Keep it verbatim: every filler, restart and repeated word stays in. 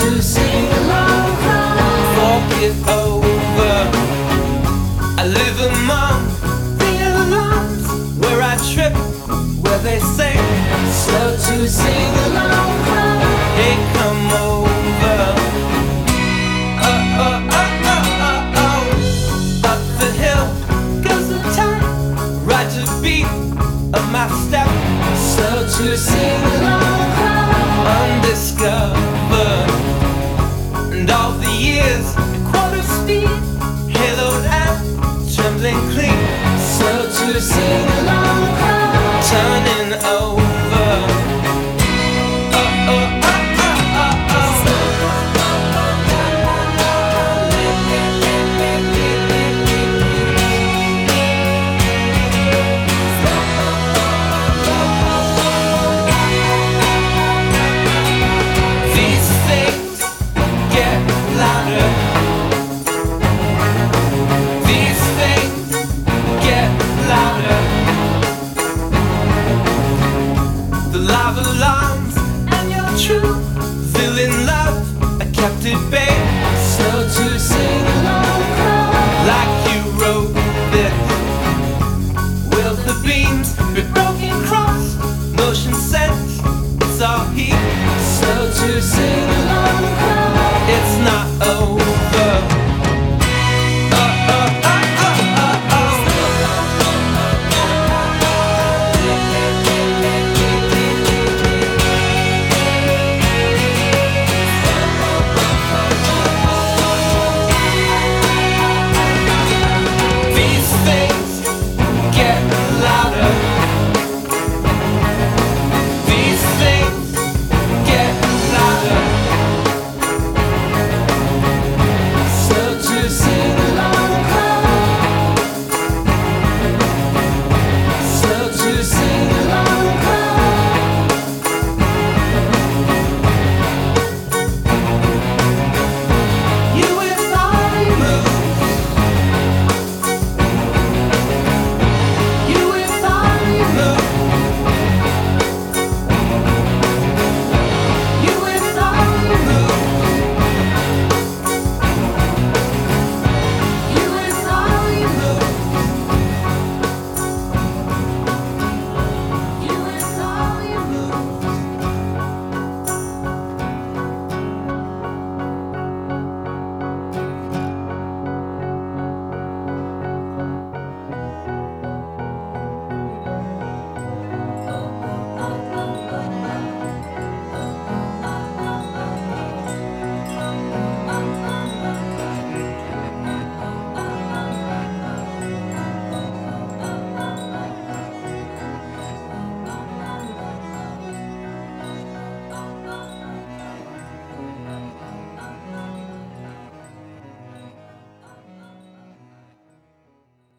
to sing along, Fork it over. I live among the alarms where I trip, where they say slow to sing along, hey, come over. Oh, oh, oh, oh, oh, oh. Up the hill goes the time, right to beat of my step. slow to sing along, Undiscovered, and all the years at quarter speed, haloed out, trembling clean, slow to sing along, turning over. Oh, oh, oh, oh, oh, oh. These things get louder. These things get louder. The love alarms and your true villain love are kept at bay. slow to sing along, Like you wrote this. Will the beams be broken cross? Motion sense, it's all heat. slow to sing